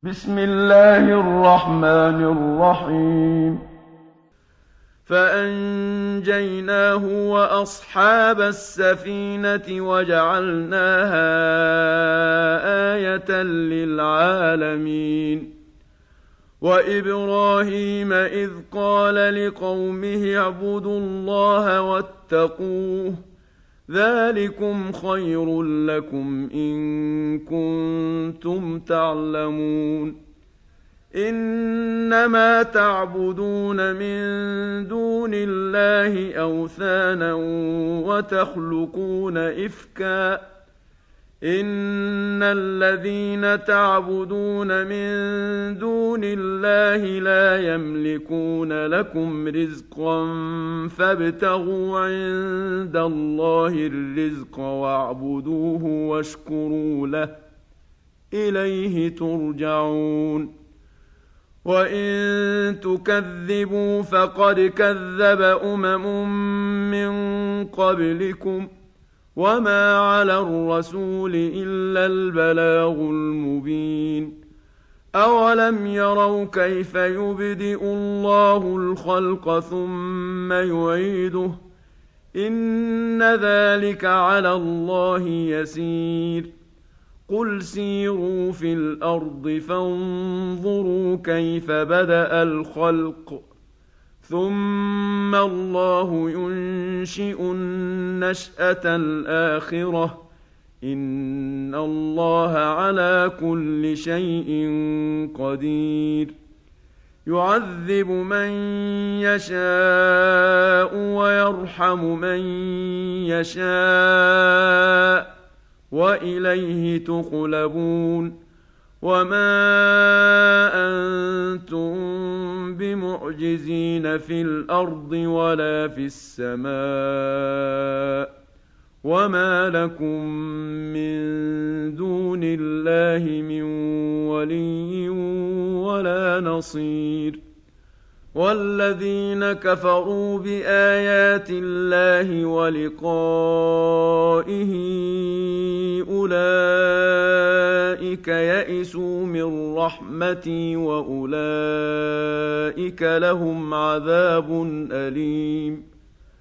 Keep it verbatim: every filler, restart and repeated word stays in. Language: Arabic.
بسم الله الرحمن الرحيم فأنجيناه وأصحاب السفينة وجعلناها آية للعالمين وإبراهيم إذ قال لقومه اعبدوا الله واتقوه ذلكم خير لكم إن كنتم تعلمون إنما تعبدون من دون الله أوثانا وتخلقون إفكا إن الذين تعبدون من دون الله لا يملكون لكم رزقا فابتغوا عند الله الرزق واعبدوه واشكروا له إليه ترجعون وإن تكذبوا فقد كذب أمم من قبلكم وما على الرسول إلا البلاغ المبين أولم يروا كيف يبدئ الله الخلق ثم يعيده إن ذلك على الله يسير قل سيروا في الأرض فانظروا كيف بدأ الخلق ثم الله ينشئ النشأة الآخرة إن الله على كل شيء قدير يعذب من يشاء ويرحم من يشاء وإليه تقلبون وما أنتم بمعجزين في الأرض ولا في السماء وما لكم من دون الله من ولي ولا نصير والذين كفروا بآيات الله ولقائه أولئك يئسوا من رحمتي وأولئك لهم عذاب أليم